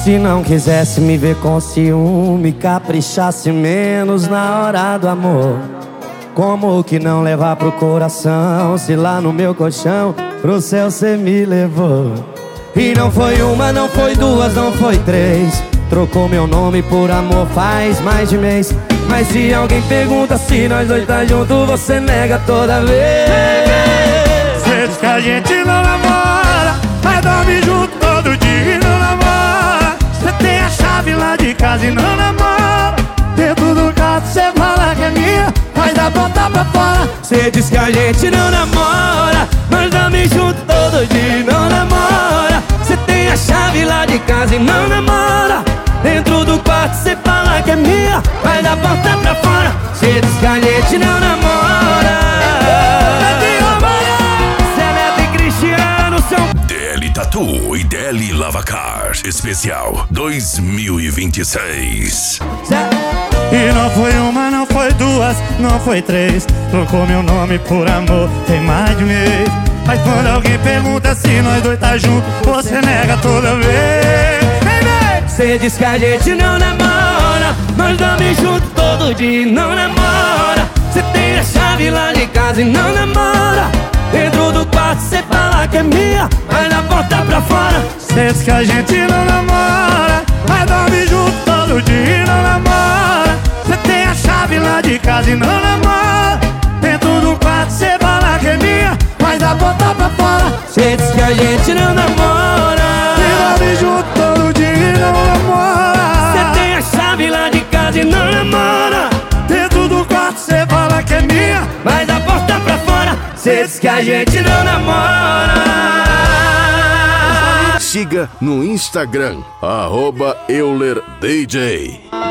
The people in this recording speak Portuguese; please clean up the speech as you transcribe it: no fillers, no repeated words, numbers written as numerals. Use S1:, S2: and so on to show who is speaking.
S1: Se não quisesse me ver com ciúme, caprichasse menos na hora do amor. Como que não levar pro coração, se lá no meu colchão pro céu cê me levou? E não foi uma, não foi duas, não foi três. Trocou meu nome por amor faz mais de mês. Mas se alguém pergunta se nós dois tá junto, você nega toda vez.
S2: Cê diz que a gente não namora, mas dorme junto todo dia e não namora. Cê tem a chave lá de casa e não namora. Dentro do quarto cê fala que é minha, mas dá botar pra fora.
S1: Cê diz que a gente não namora, mas dorme junto todo dia e não namora. Cê tem a chave lá de casa e não namora. Dentro do quarto cê fala que é minha, vai dar porta pra fora. Cê diz que a gente não namora. Cê é Neto e Cristiano são
S3: DL Tatu e DL Lavacar Especial 2026.
S2: E não foi uma, não foi duas, não foi três. Trocou meu nome por amor, tem mais de mês. Mas quando alguém pergunta se nós dois tá junto, você nega toda vez.
S1: Cê diz que a gente não namora, mas dorme junto todo dia e não namora. Cê tem a chave lá de casa e não namora. Dentro do quarto cê fala que é minha, vai na porta pra fora.
S2: Cê diz que a gente não namora, mas dorme junto todo dia e não namora. Cê tem a chave lá de casa e não namora. Dentro do quarto cê fala que é minha, mas dá porta pra fora.
S1: Cê diz que a gente não namora,
S2: e dorme junto todo dia e não namora.
S1: cê tem a chave lá de casa e não namora.
S2: Dentro do quarto cê fala que é minha,
S1: mas dá porta pra fora. Cê diz que a gente não namora.
S3: Siga no Instagram @EulerDJ.